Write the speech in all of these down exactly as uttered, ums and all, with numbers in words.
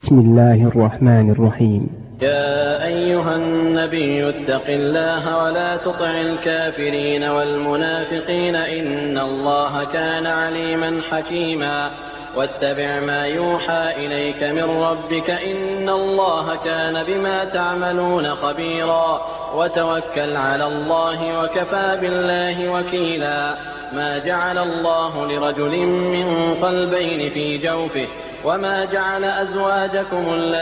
بسم الله الرحمن الرحيم. يا أيها النبي اتق الله ولا تطع الكافرين والمنافقين إن الله كان عليما حكيما واتبع ما يوحى إليك من ربك إن الله كان بما تعملون خبيرا وتوكل على الله وكفى بالله وكيلا. ما جعل الله لرجل من قلبين في جوفه وما جعل أزواجكم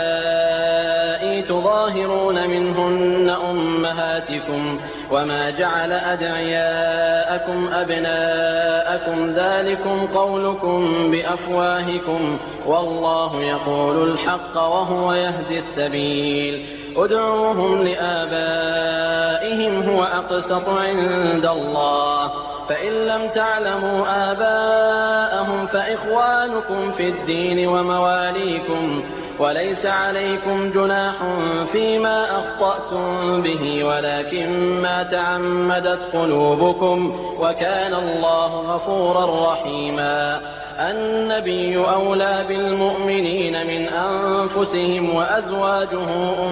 اللائي تظاهرون منهن أمهاتكم وما جعل أدعياءكم أبناءكم ذلكم قولكم بأفواهكم والله يقول الحق وهو يهدي السبيل. ادعوهم لآبائهم هو أقسط عند الله فإن لم تعلموا آباءهم فإخوانكم في الدين ومواليكم وليس عليكم جناح فيما أخطأتم به ولكن ما تعمدت قلوبكم وكان الله غفورا رحيما. النبي أولى بالمؤمنين من أنفسهم وأزواجه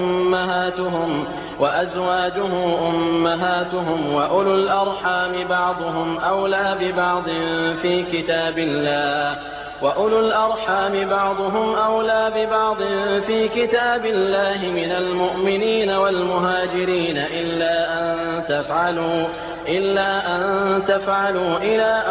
أمهاتهم وأزواجه أمهاتهم وأولو الأرحام بعضهم أولى ببعض في كتاب الله وأولو الأرحام بعضهم أولى ببعض في كتاب الله من المؤمنين والمهاجرين إلا أن تفعلوا إلا أن تفعلوا إلى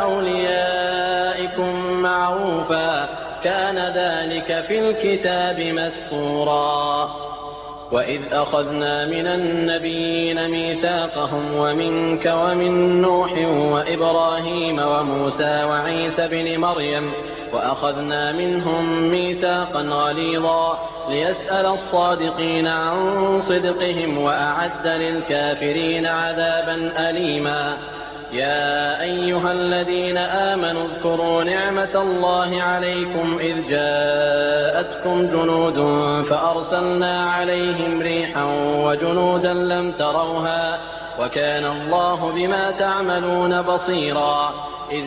أوليائكم معروفا كان ذلك في الكتاب مسطورا. وإذ أخذنا من النبيين ميثاقهم ومنك ومن نوح وإبراهيم وموسى وعيسى بن مريم وأخذنا منهم ميثاقا غليظا ليسأل الصادقين عن صدقهم وأعد للكافرين عذابا أليما. يا أيها الذين آمنوا اذكروا نعمة الله عليكم إذ جاءتكم جنود فأرسلنا عليهم ريحا وجنودا لم تروها وكان الله بما تعملون بصيرا. إذ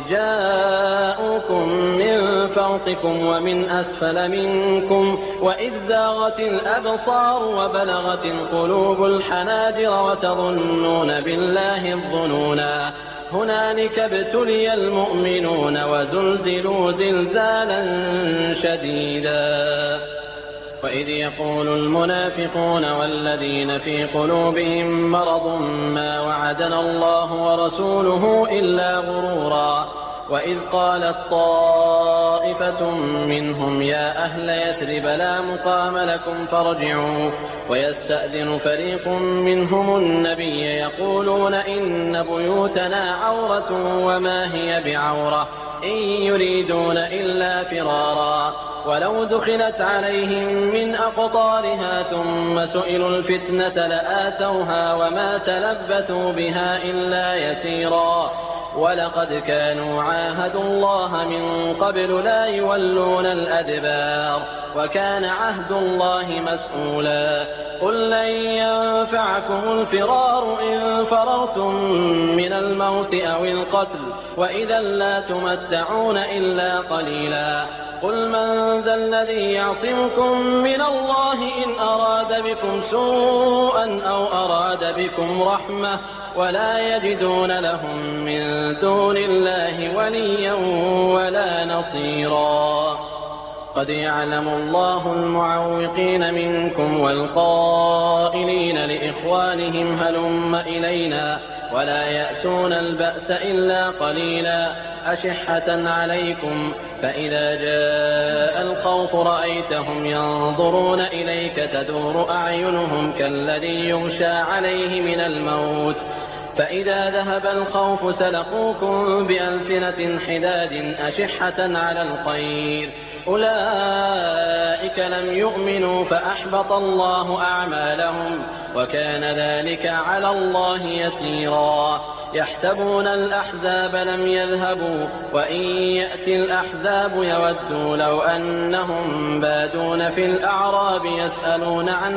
جاءوكم من فوقكم ومن أسفل منكم وإذ زاغت الأبصار وبلغت القلوب الحناجر وتظنون بالله الظنونا. هنالك ابتلي المؤمنون وزلزلوا زلزالا شديدا. وإذ يقول المنافقون والذين في قلوبهم مرض ما وعدنا الله ورسوله إلا غرورا. وإذ قالت طائفة منهم يا أهل يثرب لا مقام لكم فارجعوا ويستأذن فريق منهم النبي يقولون إن بيوتنا عورة وما هي بعورة إن يريدون إلا فرارا. ولو دخلت عليهم من أقطارها ثم سئلوا الفتنة لآتوها وما تلبثوا بها إلا يسيرا. ولقد كانوا عاهدوا الله من قبل لا يولون الأدبار وكان عهد الله مسؤولا. قل لن ينفعكم الفرار إن فررتم من الموت أو القتل وإذا لا تمتعون إلا قليلا. قل من ذا الذي يعصمكم من الله إن أراد بكم سوءا أو أراد بكم رحمة ولا يجدون لهم من دون الله وليا ولا نصيرا. قد يعلم الله المعوقين منكم والقائلين لإخوانهم هلم إلينا ولا يأتون البأس إلا قليلا أشحة عليكم فإذا جاء الخوف رأيتهم ينظرون إليك تدور أعينهم كالذي يغشى عليه من الموت فإذا ذهب الخوف سلقوكم بألسنة حداد أشحة على الخير أولئك لم يؤمنوا فأحبط الله أعمالهم وكان ذلك على الله يسيرا. يحسبون الأحزاب لم يذهبوا وإن يأتي الأحزاب يودوا لو أنهم بادون في الأعراب يسألون عن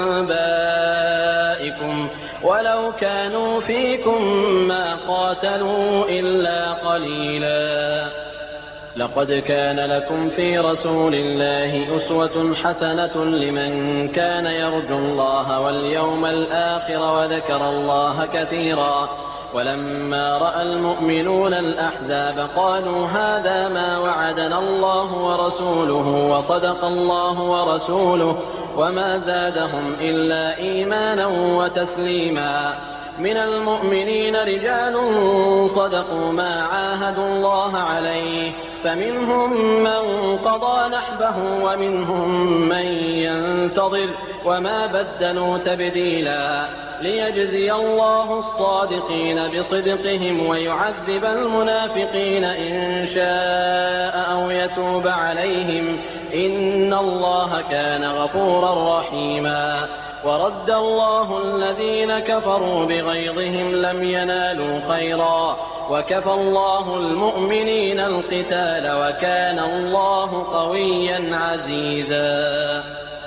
أنبائكم ولو كانوا فيكم ما قاتلوا إلا قليلا. لقد كان لكم في رسول الله أسوة حسنة لمن كان يرجو الله واليوم الآخر وذكر الله كثيرا. ولما رأى المؤمنون الأحزاب قالوا هذا ما وعدنا الله ورسوله وصدق الله ورسوله وما زادهم إلا إيمانا وتسليما. من المؤمنين رجال صدقوا ما عاهدوا الله عليه فمنهم من قضى نحبه ومنهم من ينتظر وما بدلوا تبديلا. ليجزي الله الصادقين بصدقهم ويعذب المنافقين إن شاء أو يتوب عليهم إن الله كان غفورا رحيما. ورد الله الذين كفروا بغيظهم لم ينالوا خيرا وكفى الله المؤمنين القتال وكان الله قويا عزيزا.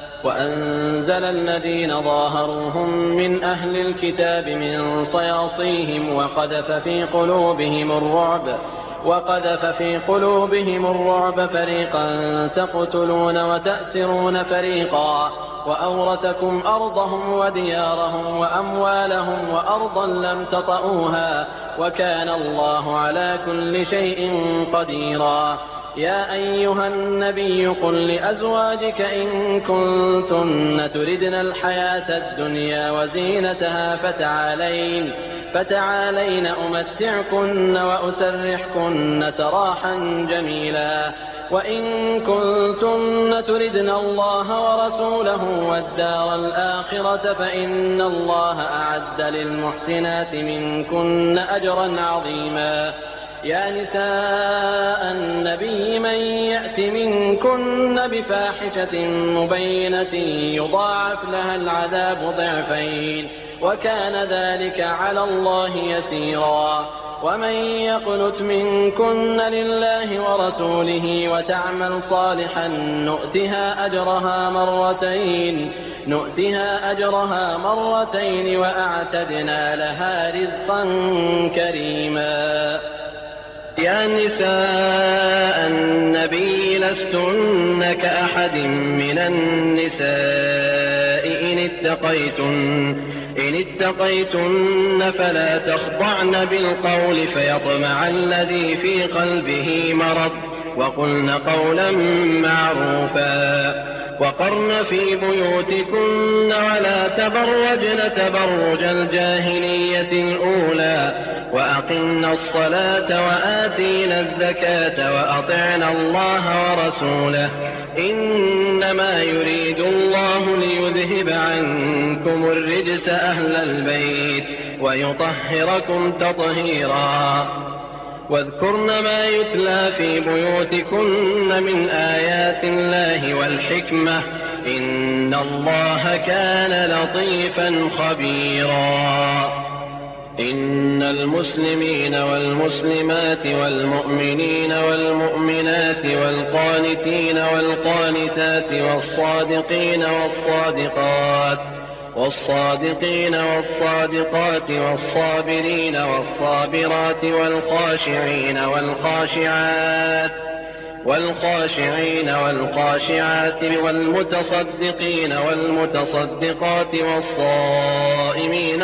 وأنزل الذين ظاهروهم من أهل الكتاب من صياصيهم وقذف في قلوبهم الرعب وقذف في قلوبهم الرعب فريقا تقتلون وتأسرون فريقا وأورثكم أرضهم وديارهم وأموالهم وأرضا لم تطئوها وكان الله على كل شيء قديرا. يا أيها النبي قل لأزواجك إن كنتن تردن الحياة الدنيا وزينتها فتعالين فتعالين أمتعكن وأسرحكن سراحا جميلا. وإن كنتن تردن الله ورسوله والدار الآخرة فإن الله أعد للمحسنات منكن أجرا عظيما. يا نساء النبي من يأت منكن بفاحشة مبينة يضاعف لها العذاب ضعفين وكان ذلك على الله يسيرا. ومن يقنت منكن لله ورسوله وتعمل صالحا نؤتها أجرها مرتين نؤتها أجرها مرتين وأعتدنا لها رزقا كريما. يا نساء النبي لستن كأحد من النساء إن اتقيتن إن اتقيتن فلا تخضعن بالقول فيطمع الذي في قلبه مرض وقلن قولا معروفا. وقرن في بيوتكن ولا تبرجن تبرج الجاهلية الأولى وأقمنا الصلاة وآتينا الزكاة وأطعنا الله ورسوله إنما يريد الله ليذهب عنكم الرجس أهل البيت ويطهركم تطهيرا. واذكرن ما يتلى في بيوتكن من آيات الله والحكمة إن الله كان لطيفا خبيرا. إن المسلمين والمسلمات والمؤمنين والمؤمنات والقانتين والقانتات والصادقين والصادقات والصادقين والصادقات والصابرين والصابرات والخاشعين والخاشعات والخاشعين والخاشعات والمتصدقين والمتصدقات والصائمين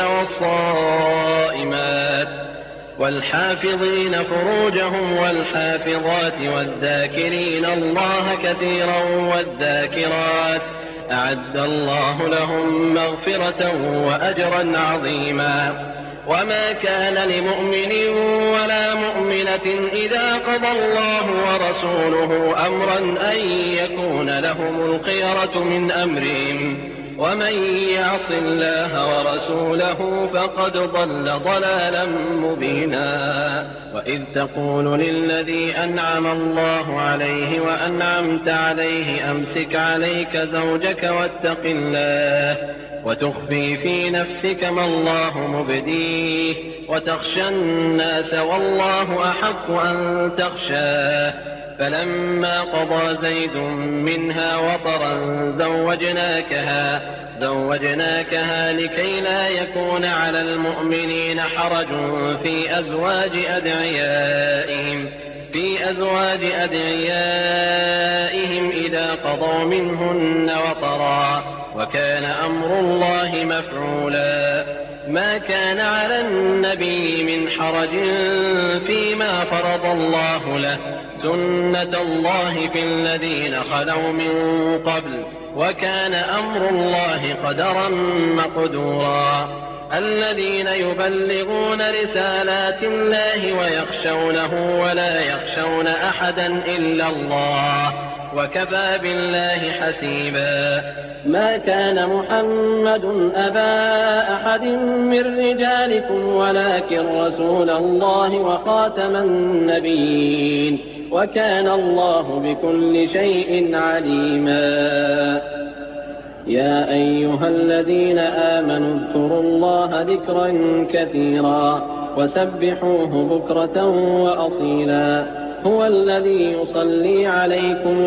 والصائمات والحافظين فروجهم والحافظات والذاكرين الله كثيرا والذاكرات أعد الله لهم مغفرة وأجرا عظيما. وما كان لمؤمن ولا مؤمنة إذا قضى الله ورسوله أمرا أن يكون لهم الخيرة من أمرهم ومن يعص الله ورسوله فقد ضل ضلالا مبينا. وإذ تقول للذي أنعم الله عليه وأنعمت عليه أمسك عليك زوجك واتق الله وتخفي في نفسك ما الله مبديه وتخشى الناس والله أحق أن تخشاه. فلما قضى زيد منها وطرا زوجناكها زوجناكها لكي لا يكون على المؤمنين حرج في أزواج أدعيائهم في أزواج أدعيائهم إذا قضوا منهن وطرا وكان أمر الله مفعولا ما كان على النبي من حرج فيما فرض الله له سنة الله في الذين خلوا من قبل وكان أمر الله قدرا مقدورا الذين يبلغون رسالات الله ويخشونه ولا يخشون أحدا إلا الله وكفى بالله حسيبا ما كان محمد أبا أحد من رجالكم ولكن رسول الله وخاتم النبيين وكان الله بكل شيء عليما يا أيها الذين آمنوا اذكروا الله ذكرا كثيرا وسبحوه بكرة وأصيلا هو الذي يصلي عليكم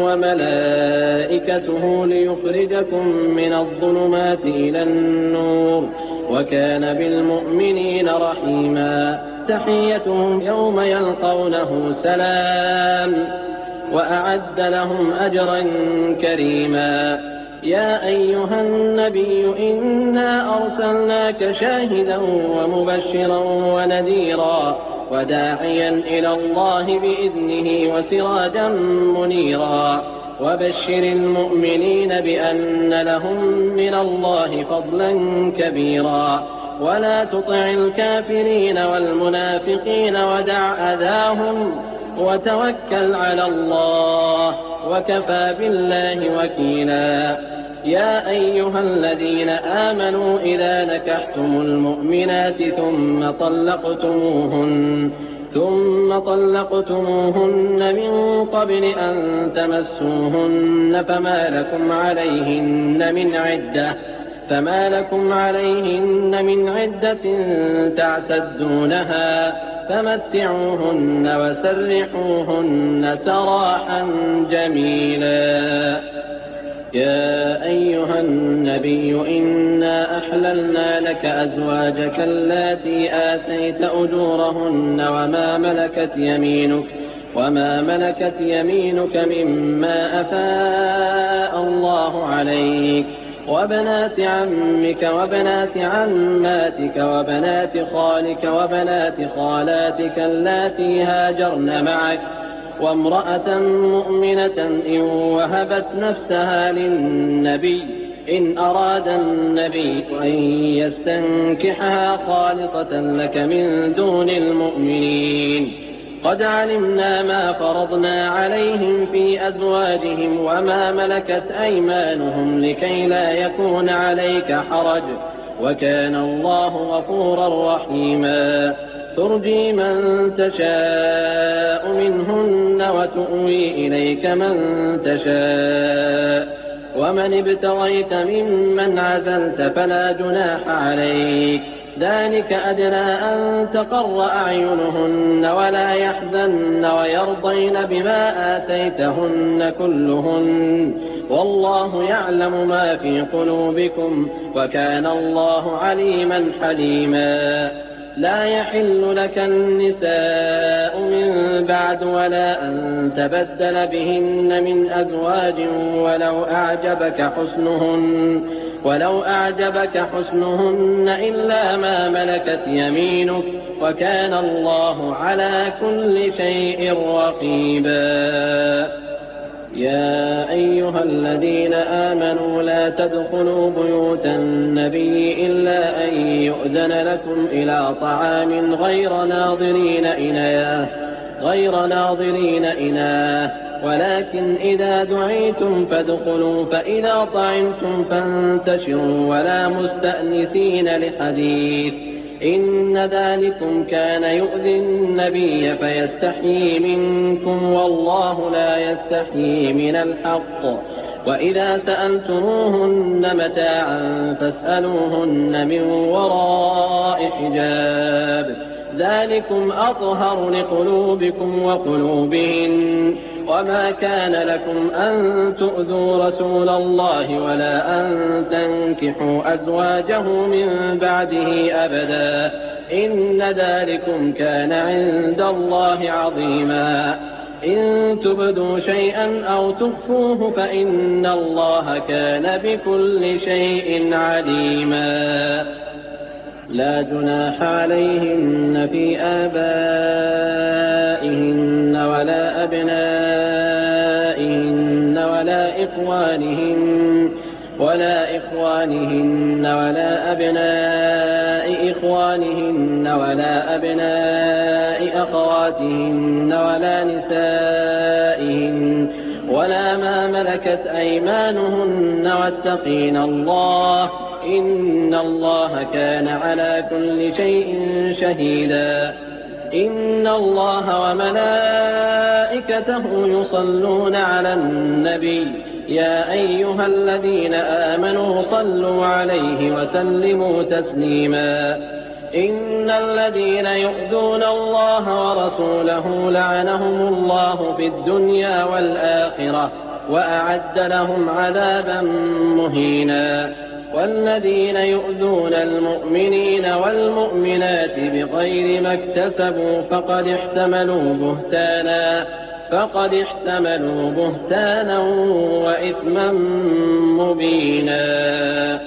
وملائكته ليخرجكم من الظلمات إلى النور وكان بالمؤمنين رحيما تحيتهم يوم يلقونه سلام وأعد لهم أجرا كريما يا أيها النبي إنا أرسلناك شاهدا ومبشرا ونذيرا وداعيا إلى الله بإذنه وسراجا منيرا وبشر المؤمنين بأن لهم من الله فضلا كبيرا ولا تطع الكافرين والمنافقين ودع أذاهم وتوكل على الله وكفى بالله وكيلا يا أيها الذين آمنوا إذا نكحتم المؤمنات ثم طلقتموهن ثم طلقتموهن من قبل أن تمسوهن فما لكم عليهن من عدة فما لكم عليهن من عدة تعتدونها فمتعوهن وسرحوهن سراحا جميلا يا أيها النبي إنا أحللنا لك أزواجك اللاتي آتيت أجورهن وما ملكت يمينك وما ملكت يمينك مما أفاء الله عليك وبنات عمك وبنات عماتك وبنات خالك وبنات خالاتك اللاتي هاجرن معك وامرأة مؤمنة إن وهبت نفسها للنبي إن أراد النبي أن يستنكحها خالصة لك من دون المؤمنين قد علمنا ما فرضنا عليهم في أزواجهم وما ملكت أيمانهم لكي لا يكون عليك حرج وكان الله غفورا رحيما ترجي من تشاء منهن وتؤوي إليك من تشاء ومن ابتغيت ممن عزلت فلا جناح عليك ذلك أدنى أن تقر أعينهن ولا يحزن ويرضين بما آتيتهن كلهن والله يعلم ما في قلوبكم وكان الله عليما حليما لا يحل لك النساء من بعد ولا أن تبدل بهن من أزواج ولو أعجبك حسنهن ولو أعجبك حسنهن إلا ما ملكت يمينك وكان الله على كل شيء رقيبا يا أيها الذين آمنوا لا تدخلوا بيوت النبي إلا أن يؤذن لكم إلى طعام غير ناظرين إناه غير ناظرين إناه ولكن إذا دعيتم فادخلوا فإذا طعمتم فانتشروا ولا مستأنسين لحديث إن ذلكم كان يؤذي النبي فيستحيي منكم والله لا يستحيي من الحق وإذا سألتموهن متاعا فاسألوهن من وراء حجاب ذلكم أطهر لقلوبكم وقلوبهن وما كان لكم أن تؤذوا رسول الله ولا أن تنكحوا أزواجه من بعده أبدا إن ذلكم كان عند الله عظيما إن تبدوا شيئا أو تخفوه فإن الله كان بكل شيء عليما. لا جناح عليهن في آبائهن ولا أبنائهن ولا إخوانهن ولا إخوانهن ولا أبناء إخوانهن ولا أبناء أخواتهن ولا نسائهن ولا ما ملكت أيمانهن واتقين الله إن الله كان على كل شيء شهيدا. إن الله وملائكته يصلون على النبي يا أيها الذين آمنوا صلوا عليه وسلموا تسليما. إن الذين يؤذون الله ورسوله لعنهم الله في الدنيا والآخرة وأعد لهم عذابا مهينا. والذين يؤذون المؤمنين والمؤمنات بغير ما اكتسبوا فقد احتملوا بهتانا فقد احتملوا بهتانا وإثما مبينا.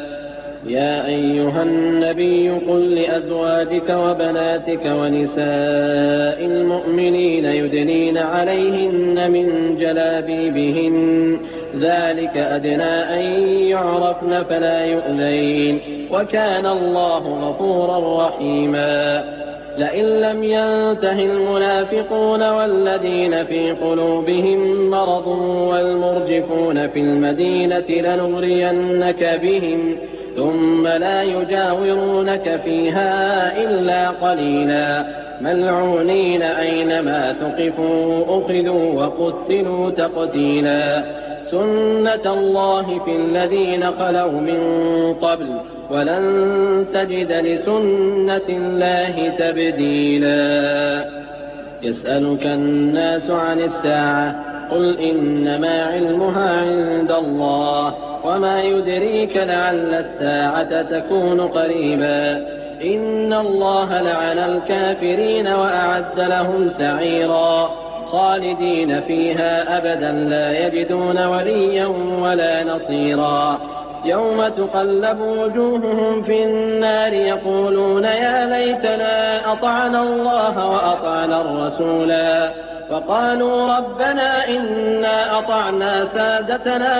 يا أيها النبي قل لأزواجك وبناتك ونساء المؤمنين يدنين عليهن من جلابيبهن ذلك أدنى أن يعرفن فلا يؤذين وكان الله غفورا رحيما. لئن لم ينته المنافقون والذين في قلوبهم مرض والمرجفون في المدينة لنغرينك بهم ثم لا يجاورونك فيها إلا قليلا ملعونين أينما ثقفوا أخذوا وقتلوا تقتيلا. سنة الله في الذين خلوا من قبل ولن تجد لسنة الله تبديلا. يسألك الناس عن الساعة قل إنما علمها عند الله وما يدريك لعل الساعة تكون قريبا. إن الله لعن الكافرين وأعد لهم سعيرا خالدين فيها أبدا لا يجدون وليا ولا نصيرا. يوم تقلب وجوههم في النار يقولون يا ليتنا أطعنا الله وأطعنا الرسولا فقالوا ربنا إنا أطعنا سادتنا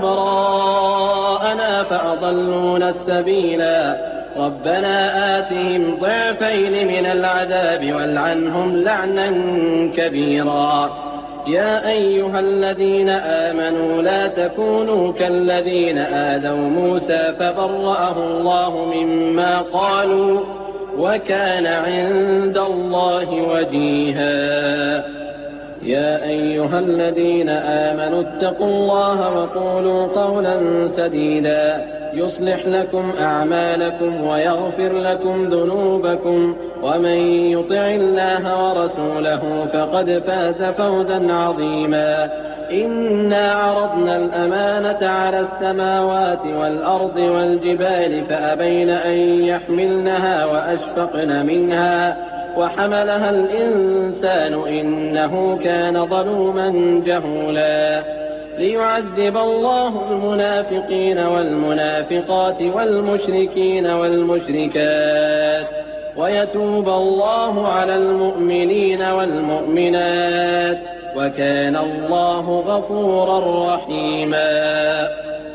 وكبراءنا فأضلونا السبيلا ربنا آتهم ضعفين من العذاب والعنهم لعنا كبيرا. يا أيها الذين آمنوا لا تكونوا كالذين آذوا موسى فبرأه الله مما قالوا وكان عند الله وجيها. يا أيها الذين آمنوا اتقوا الله وقولوا قولا سديدا يصلح لكم أعمالكم ويغفر لكم ذنوبكم ومن يطع الله ورسوله فقد فاز فوزا عظيما. إنا عرضنا الأمانة على السماوات والأرض والجبال فأبين أن يحملنها وأشفقن منها وحملها الإنسان إنه كان ظلوما جهولا. ليعذب الله المنافقين والمنافقات والمشركين والمشركات ويتوب الله على المؤمنين والمؤمنات وكان الله غفورا رحيما.